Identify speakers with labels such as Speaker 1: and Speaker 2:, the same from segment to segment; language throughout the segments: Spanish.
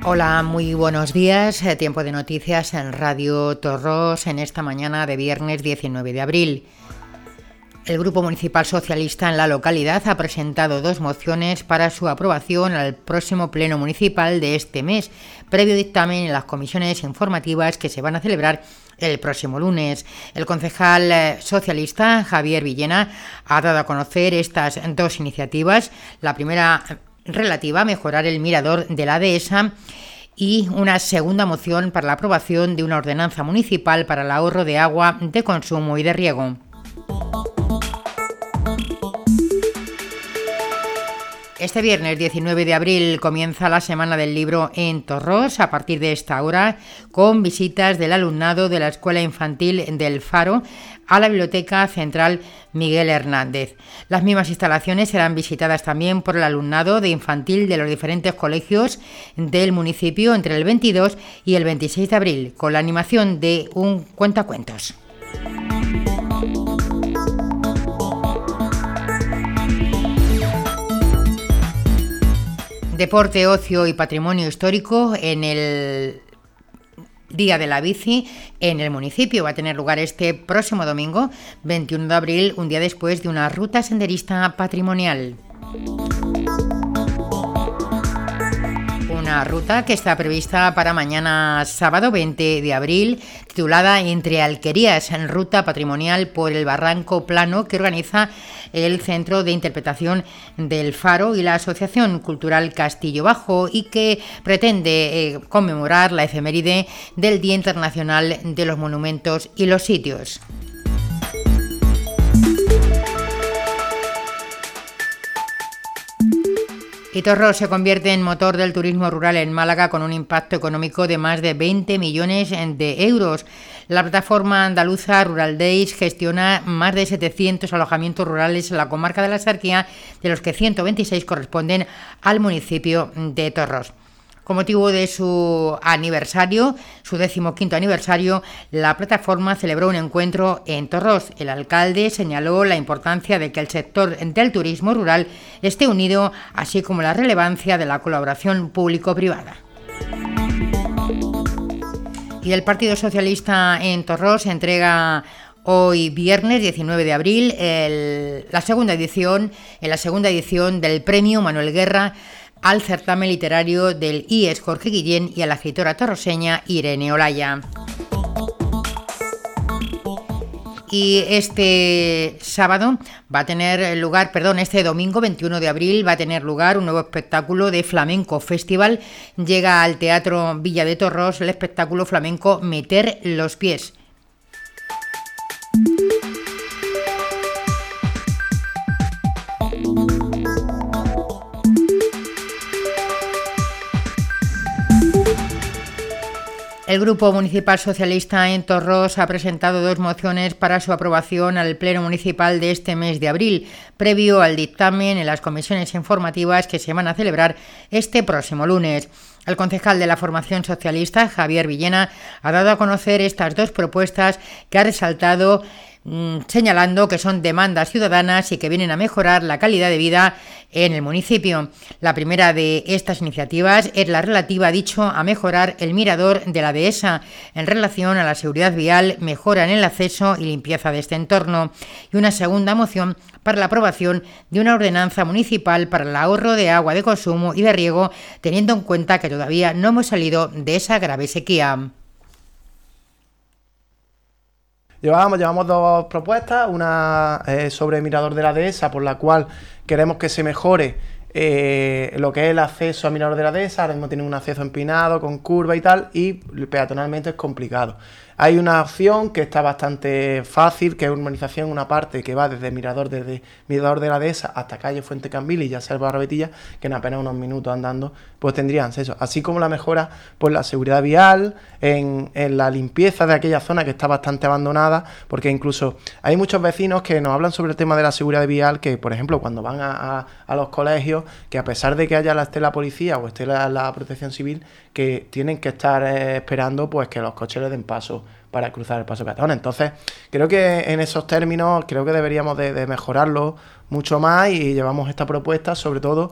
Speaker 1: Hola, muy buenos días. Tiempo de noticias en Radio Torros en esta mañana de viernes 19 de abril. El Grupo Municipal Socialista en la localidad ha presentado 2 mociones para su aprobación al próximo Pleno Municipal de este mes, previo dictamen en las comisiones informativas que se van a celebrar el próximo lunes. El concejal socialista Javier Villena ha dado a conocer estas 2 iniciativas. La primera relativa a mejorar el mirador de la dehesa y una segunda moción para la aprobación de una ordenanza municipal para el ahorro de agua de consumo y de riego. Este viernes 19 de abril comienza la Semana del Libro en Torros a partir de esta hora, con visitas del alumnado de la Escuela Infantil del Faro a la Biblioteca Central Miguel Hernández. Las mismas instalaciones serán visitadas también por el alumnado de infantil de los diferentes colegios del municipio entre el 22 y el 26 de abril, con la animación de un cuentacuentos. Deporte, ocio y patrimonio histórico en el Día de la Bici en el municipio. Va a tener lugar este próximo domingo, 21 de abril, un día después de una ruta senderista patrimonial. Una ruta que está prevista para mañana sábado 20 de abril, titulada Entre Alquerías, en ruta patrimonial por el Barranco Plano, que organiza el Centro de Interpretación del Faro y la Asociación Cultural Castillo Bajo, y que pretende conmemorar la efeméride del Día Internacional de los Monumentos y los Sitios. Y Torros se convierte en motor del turismo rural en Málaga con un impacto económico de más de 20 millones de euros. La plataforma andaluza Rural Days gestiona más de 700 alojamientos rurales en la comarca de la Axarquía, de los que 126 corresponden al municipio de Torros. Con motivo de su aniversario, su 15º aniversario, la plataforma celebró un encuentro en Torros. El alcalde señaló la importancia de que el sector del turismo rural esté unido, así como la relevancia de la colaboración público-privada. Y el Partido Socialista en Torros entrega hoy viernes 19 de abril la segunda edición del Premio Manuel Guerra al certamen literario del IES Jorge Guillén y a la escritora torroseña Irene Olaya. Y este domingo 21 de abril va a tener lugar un nuevo espectáculo de Flamenco Festival. Llega al Teatro Villa de Torros el espectáculo flamenco Meter los Pies. El Grupo Municipal Socialista en Torros ha presentado 2 mociones para su aprobación al Pleno Municipal de este mes de abril, previo al dictamen en las comisiones informativas que se van a celebrar este próximo lunes. El concejal de la formación socialista, Javier Villena, ha dado a conocer estas 2 propuestas que ha resaltado, señalando que son demandas ciudadanas y que vienen a mejorar la calidad de vida en el municipio. La primera de estas iniciativas es la relativa, a mejorar el mirador de la dehesa en relación a la seguridad vial, mejora en el acceso y limpieza de este entorno. Y una segunda moción para la aprobación de una ordenanza municipal para el ahorro de agua de consumo y de riego, teniendo en cuenta que todavía no hemos salido de esa grave sequía.
Speaker 2: Llevamos 2 propuestas, una sobre el mirador de la dehesa, por la cual queremos que se mejore lo que es el acceso al mirador de la dehesa. Ahora mismo tiene un acceso empinado, con curva y tal, y peatonalmente es complicado. Hay una opción que está bastante fácil, que es urbanización, una parte que va desde Mirador de la Dehesa hasta calle Fuente Cambil y ya Selva Barrebetilla, que en apenas unos minutos andando pues tendrían acceso. Así como la mejora por la seguridad vial, en la limpieza de aquella zona que está bastante abandonada, porque incluso hay muchos vecinos que nos hablan sobre el tema de la seguridad vial, que por ejemplo cuando van a los colegios, que a pesar de que esté la policía o esté la protección civil, que tienen que estar esperando pues que los coches les den paso para cruzar el paso peatón. Entonces, creo que en esos términos, creo que deberíamos de mejorarlo mucho más, y llevamos esta propuesta, sobre todo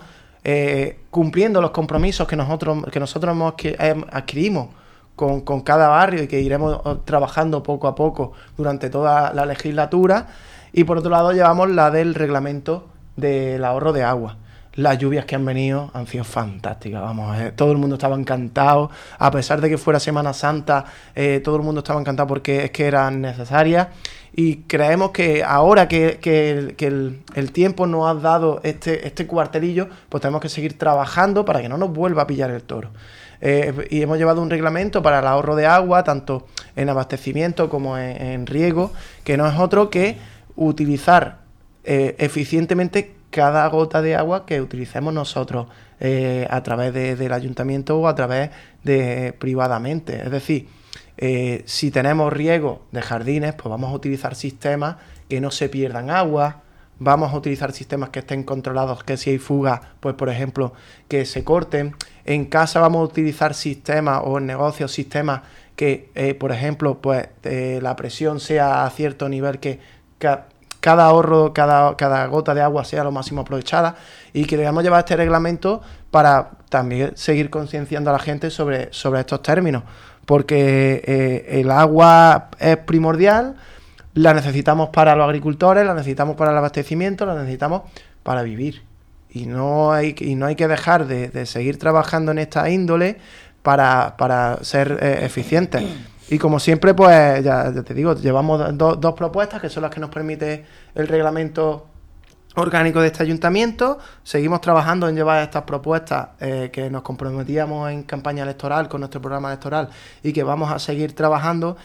Speaker 2: cumpliendo los compromisos que nosotros adquirimos con cada barrio y que iremos trabajando poco a poco durante toda la legislatura. Y por otro lado llevamos la del reglamento del ahorro de agua. Las lluvias que han venido han sido fantásticas, todo el mundo estaba encantado, a pesar de que fuera Semana Santa, todo el mundo estaba encantado porque es que eran necesarias, y creemos que ahora que el tiempo nos ha dado este cuartelillo, pues tenemos que seguir trabajando para que no nos vuelva a pillar el toro. Y hemos llevado un reglamento para el ahorro de agua, tanto en abastecimiento como en riego, que no es otro que utilizar eficientemente cada gota de agua que utilicemos nosotros a través del ayuntamiento o a través de privadamente. Es decir, si tenemos riego de jardines, pues vamos a utilizar sistemas que no se pierdan agua, vamos a utilizar sistemas que estén controlados, que si hay fugas, pues por ejemplo, que se corten. En casa vamos a utilizar sistemas, o en negocios sistemas que, por ejemplo, pues la presión sea a cierto nivel, que cada ahorro, cada gota de agua sea lo máximo aprovechada, y queremos llevar este reglamento para también seguir concienciando a la gente sobre estos términos, porque el agua es primordial, la necesitamos para los agricultores, la necesitamos para el abastecimiento, la necesitamos para vivir, y no hay que dejar de seguir trabajando en esta índole para ser eficientes. Y como siempre, pues ya te digo, llevamos dos propuestas que son las que nos permite el reglamento orgánico de este ayuntamiento. Seguimos trabajando en llevar estas propuestas que nos comprometíamos en campaña electoral con nuestro programa electoral y que vamos a seguir trabajando.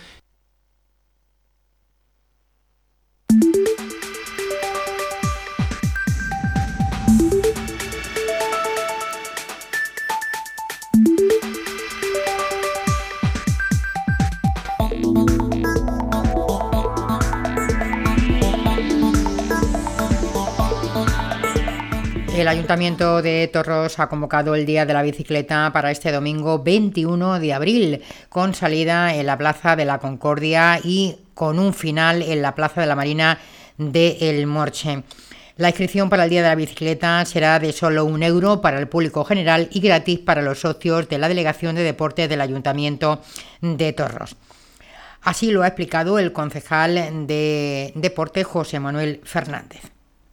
Speaker 1: El Ayuntamiento de Torros ha convocado el Día de la Bicicleta para este domingo 21 de abril, con salida en la Plaza de la Concordia y con un final en la Plaza de la Marina de El Morche. La inscripción para el Día de la Bicicleta será de solo €1 para el público general y gratis para los socios de la Delegación de Deportes del Ayuntamiento de Torros. Así lo ha explicado el concejal de Deporte, José Manuel Fernández.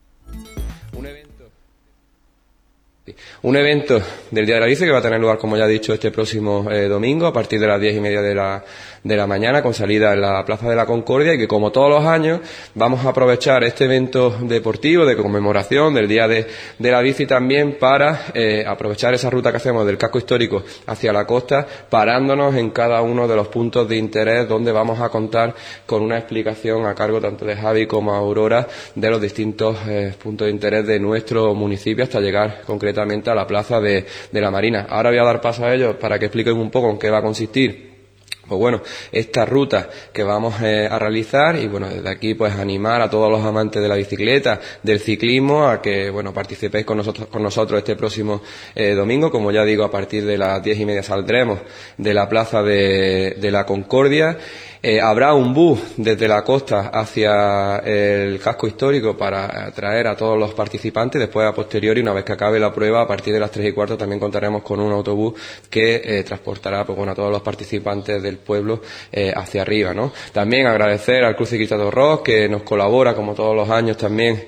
Speaker 3: Un evento del Día de la Bici que va a tener lugar, como ya he dicho, este próximo domingo a partir de las 10:30 de la mañana, con salida en la Plaza de la Concordia, y que, como todos los años, vamos a aprovechar este evento deportivo de conmemoración del Día de la Bici también para aprovechar esa ruta que hacemos del casco histórico hacia la costa, parándonos en cada uno de los puntos de interés donde vamos a contar con una explicación a cargo tanto de Javi como Aurora de los distintos puntos de interés de nuestro municipio hasta llegar concretamente a la Plaza de la Marina. Ahora voy a dar paso a ellos para que expliquen un poco en qué va a consistir pues bueno, esta ruta que vamos a realizar, y bueno, desde aquí pues animar a todos los amantes de la bicicleta, del ciclismo, a que bueno, participéis con nosotros este próximo domingo. Como ya digo, a partir de las 10:30 saldremos de la Plaza de la Concordia. Habrá un bus desde la costa hacia el casco histórico para traer a todos los participantes. Después, a posteriori, una vez que acabe la prueba, a partir de las 3:15 también contaremos con un autobús que transportará pues bueno, a todos los participantes del pueblo hacia arriba, ¿no? También agradecer al Club Ciclista Torros, que nos colabora como todos los años también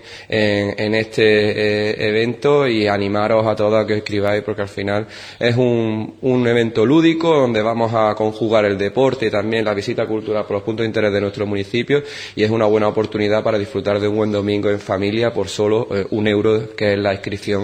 Speaker 3: en este evento, y animaros a todos a que escribáis, porque al final es un evento lúdico donde vamos a conjugar el deporte y también la visita cultural por los puntos de interés de nuestro municipio, y es una buena oportunidad para disfrutar de un buen domingo en familia por solo €1, que es la inscripción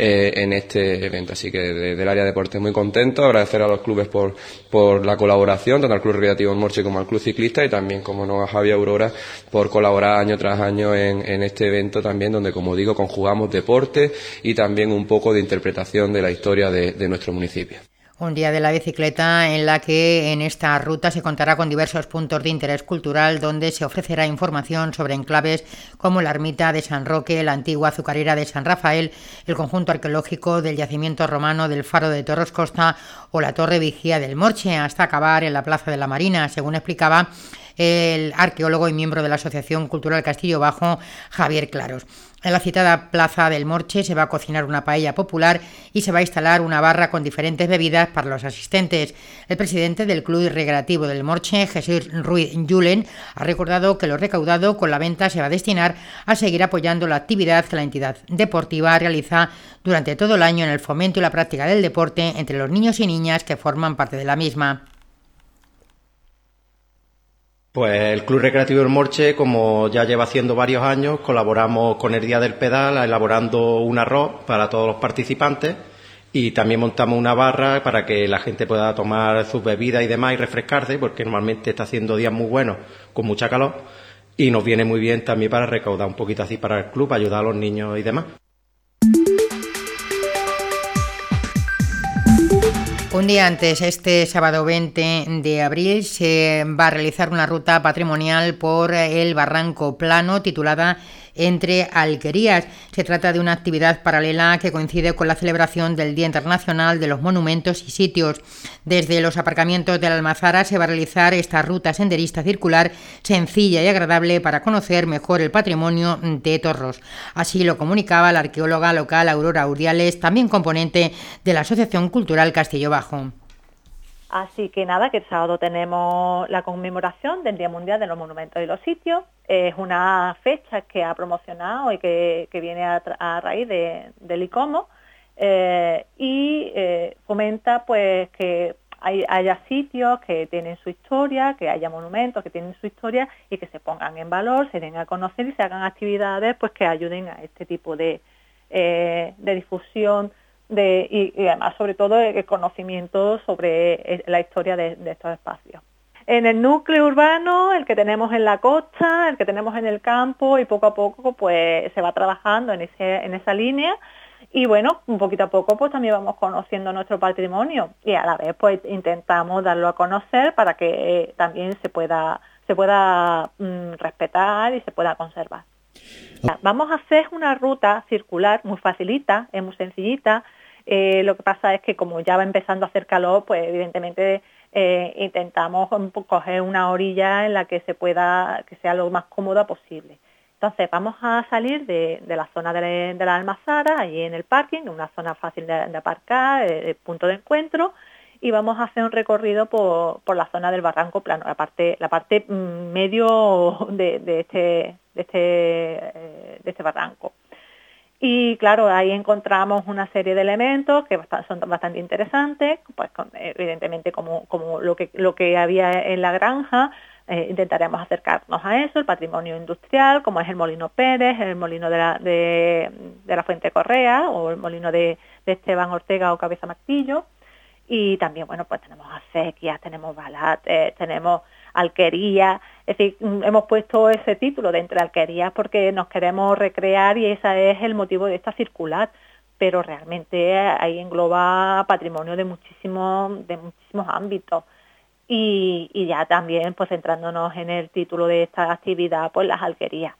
Speaker 3: en este evento. Así que desde el área de deportes muy contento, agradecer a los clubes por la colaboración, tanto al Club Recreativo El Morche como al Club Ciclista, y también, como no, a Javi y Aurora por colaborar año tras año en este evento también, donde, como digo, conjugamos deporte y también un poco de interpretación de la historia de nuestro municipio.
Speaker 1: Un día de la bicicleta en la que en esta ruta se contará con diversos puntos de interés cultural, donde se ofrecerá información sobre enclaves como la ermita de San Roque, la antigua azucarera de San Rafael, el conjunto arqueológico del yacimiento romano del Faro de Torros Costa o la Torre Vigía del Morche, hasta acabar en la Plaza de la Marina, según explicaba el arqueólogo y miembro de la Asociación Cultural Castillo Bajo, Javier Claros. En la citada Plaza del Morche se va a cocinar una paella popular y se va a instalar una barra con diferentes bebidas para los asistentes. El presidente del Club Recreativo del Morche, Jesús Ruiz Julen, ha recordado que lo recaudado con la venta se va a destinar a seguir apoyando la actividad que la entidad deportiva realiza durante todo el año en el fomento y la práctica del deporte entre los niños y niñas que forman parte de la misma.
Speaker 4: Pues el Club Recreativo del Morche, como ya lleva haciendo varios años, colaboramos con el Día del Pedal elaborando un arroz para todos los participantes y también montamos una barra para que la gente pueda tomar sus bebidas y demás y refrescarse, porque normalmente está haciendo días muy buenos con mucha calor y nos viene muy bien también para recaudar un poquito así para el club, para ayudar a los niños y demás.
Speaker 1: Un día antes, este sábado 20 de abril, se va a realizar una ruta patrimonial por el Barranco Plano titulada Entre Alquerías. Se trata de una actividad paralela que coincide con la celebración del Día Internacional de los Monumentos y Sitios. Desde los aparcamientos de la Almazara se va a realizar esta ruta senderista circular sencilla y agradable para conocer mejor el patrimonio de Torros. Así lo comunicaba la arqueóloga local Aurora Urdiales, también componente de la Asociación Cultural Castillo Bajo.
Speaker 5: Así que nada, que el sábado tenemos la conmemoración del Día Mundial de los Monumentos y los Sitios. Es una fecha que ha promocionado y que viene a raíz del ICOMO y fomenta pues que haya sitios que tienen su historia, que haya monumentos que tienen su historia y que se pongan en valor, se den a conocer y se hagan actividades pues que ayuden a este tipo de difusión y además sobre todo el conocimiento sobre la historia de estos espacios. En el núcleo urbano, el que tenemos en la costa, el que tenemos en el campo y poco a poco pues se va trabajando en esa línea y bueno, poquito a poco pues también vamos conociendo nuestro patrimonio y a la vez pues intentamos darlo a conocer para que también se pueda respetar y se pueda conservar. Vamos a hacer una ruta circular muy facilita, es muy sencillita. Lo que pasa es que como ya va empezando a hacer calor, pues evidentemente intentamos coger una orilla en la que que sea lo más cómoda posible. Entonces vamos a salir de la zona de la Almazara, allí en el parking, una zona fácil de aparcar, el punto de encuentro, y vamos a hacer un recorrido por la zona del Barranco Plano, la parte medio de este barranco. Y claro, ahí encontramos una serie de elementos que son bastante interesantes, pues evidentemente como lo que había en la granja, intentaremos acercarnos a eso, el patrimonio industrial, como es el Molino Pérez, el molino de la Fuente Correa o el molino de Esteban Ortega o Cabeza Martillo. Y también, bueno, pues tenemos acequias, tenemos balates, tenemos alquerías, es decir, hemos puesto ese título de Entre Alquerías porque nos queremos recrear y ese es el motivo de esta circular, pero realmente ahí engloba patrimonio de muchísimos ámbitos y ya también pues centrándonos en el título de esta actividad, pues las alquerías.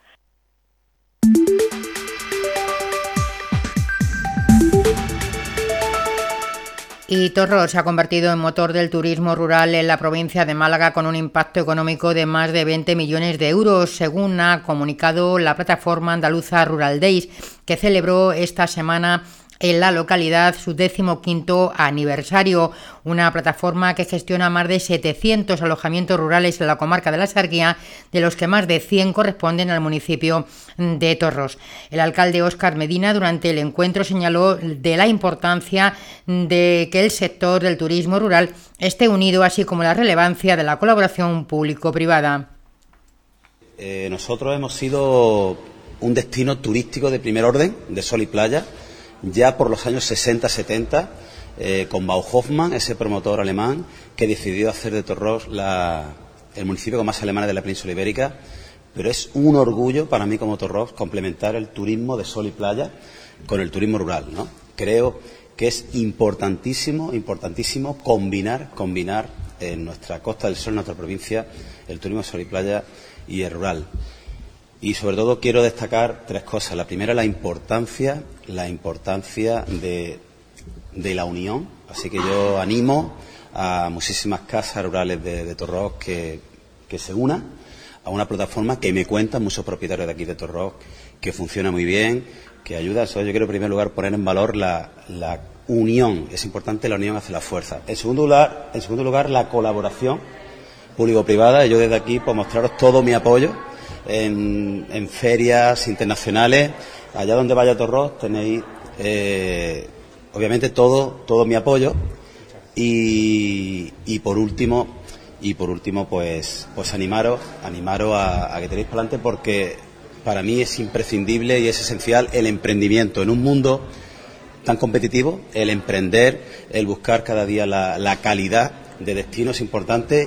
Speaker 1: Y Torros se ha convertido en motor del turismo rural en la provincia de Málaga con un impacto económico de más de 20 millones de euros, según ha comunicado la plataforma andaluza Rural Days, que celebró esta semana en la localidad su 15º aniversario, una plataforma que gestiona más de 700 alojamientos rurales en la comarca de la Sarguía, de los que más de 100 corresponden al municipio de Torros. El alcalde Óscar Medina durante el encuentro señaló de la importancia de que el sector del turismo rural esté unido, así como la relevancia de la colaboración público-privada.
Speaker 6: Nosotros hemos sido un destino turístico de primer orden, de sol y playa, ya por los años 60-70, con Bauhoffmann, ese promotor alemán, que decidió hacer de Torros el municipio con más alemanes de la península ibérica. Pero es un orgullo para mí como Torros complementar el turismo de sol y playa con el turismo rural, ¿no? Creo que es importantísimo combinar en nuestra Costa del Sol, en nuestra provincia, el turismo de sol y playa y el rural. Y sobre todo quiero destacar tres cosas. La primera, la importancia de la unión. Así que yo animo a muchísimas casas rurales de Torros que se unan a una plataforma que me cuentan muchos propietarios de aquí de Torros que funciona muy bien, que ayuda. Eso yo quiero en primer lugar poner en valor la unión. Es importante, la unión hace la fuerza. En segundo lugar, la colaboración público-privada. Yo desde aquí puedo mostraros todo mi apoyo en ferias internacionales. Allá donde vaya Torrós tenéis obviamente todo mi apoyo. Y por último pues animaros a que tenéis para adelante, porque para mí es imprescindible y es esencial el emprendimiento en un mundo tan competitivo. El emprender, el buscar cada día la calidad de destino es importante.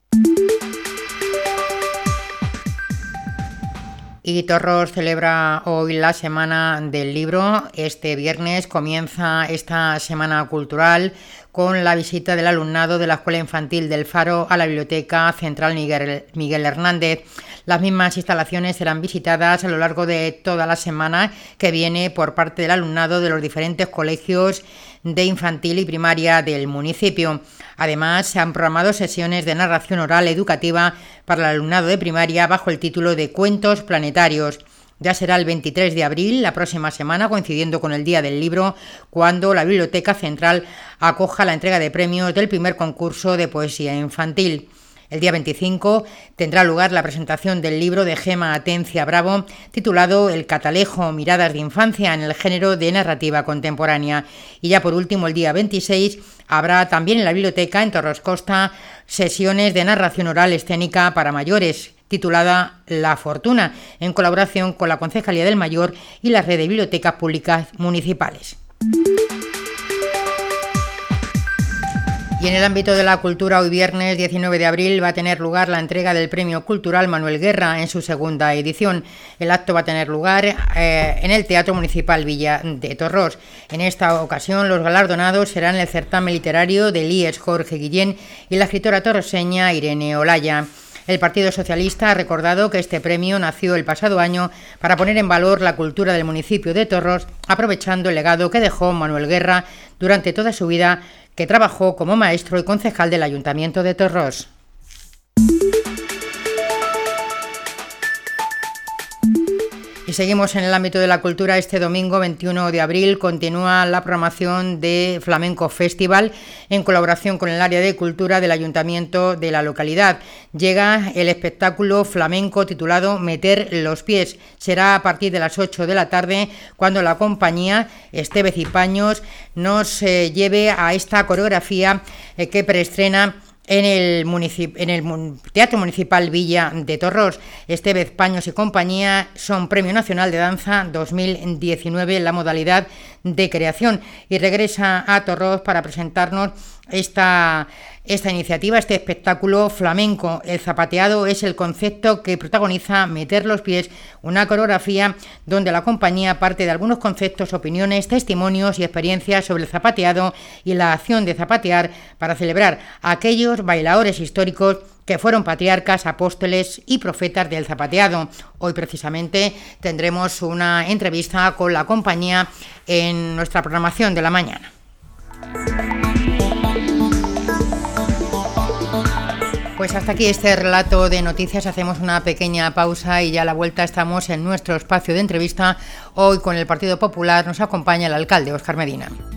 Speaker 1: Y Torrós celebra hoy la Semana del Libro. Este viernes comienza esta semana cultural con la visita del alumnado de la Escuela Infantil del Faro a la Biblioteca Central Miguel Hernández. Las mismas instalaciones serán visitadas a lo largo de toda la semana que viene por parte del alumnado de los diferentes colegios de infantil y primaria del municipio. Además, se han programado sesiones de narración oral educativa para el alumnado de primaria bajo el título de Cuentos Planetarios. Ya será el 23 de abril, la próxima semana, coincidiendo con el Día del Libro, cuando la Biblioteca Central acoja la entrega de premios del primer concurso de poesía infantil. El día 25 tendrá lugar la presentación del libro de Gema Atencia Bravo, titulado El Catalejo, miradas de infancia en el género de narrativa contemporánea. Y ya por último, el día 26 habrá también en la biblioteca, en Torros Costa, sesiones de narración oral escénica para mayores, titulada La Fortuna, en colaboración con la Concejalía del Mayor y la Red de Bibliotecas Públicas Municipales. Y en el ámbito de la cultura, hoy viernes 19 de abril va a tener lugar la entrega del Premio Cultural Manuel Guerra en su segunda edición. El acto va a tener lugar en el Teatro Municipal Villa de Torrós. En esta ocasión los galardonados serán el certamen literario del IES Jorge Guillén y la escritora torroseña Irene Olaya. El Partido Socialista ha recordado que este premio nació el pasado año para poner en valor la cultura del municipio de Torrós, aprovechando el legado que dejó Manuel Guerra durante toda su vida, que trabajó como maestro y concejal del Ayuntamiento de Torrós. Y seguimos en el ámbito de la cultura. Este domingo 21 de abril continúa la programación de Flamenco Festival en colaboración con el área de cultura del ayuntamiento de la localidad. Llega el espectáculo flamenco titulado Meter los pies. Será a partir de las 8 de la tarde cuando la compañía Estevez y Paños nos lleve a esta coreografía que preestrena en el Teatro Municipal Villa de Torrós. Estevez, Paños y compañía son Premio Nacional de Danza 2019 en la modalidad de creación y regresa a Torrós para presentarnos esta iniciativa, este espectáculo flamenco. El zapateado es el concepto que protagoniza Meter los pies, una coreografía donde la compañía parte de algunos conceptos, opiniones, testimonios y experiencias sobre el zapateado y la acción de zapatear para celebrar a aquellos bailadores históricos que fueron patriarcas, apóstoles y profetas del zapateado. Hoy precisamente tendremos una entrevista con la compañía en nuestra programación de la mañana. Pues hasta aquí este relato de noticias. Hacemos una pequeña pausa y ya a la vuelta estamos en nuestro espacio de entrevista. Hoy con el Partido Popular nos acompaña el alcalde Óscar Medina.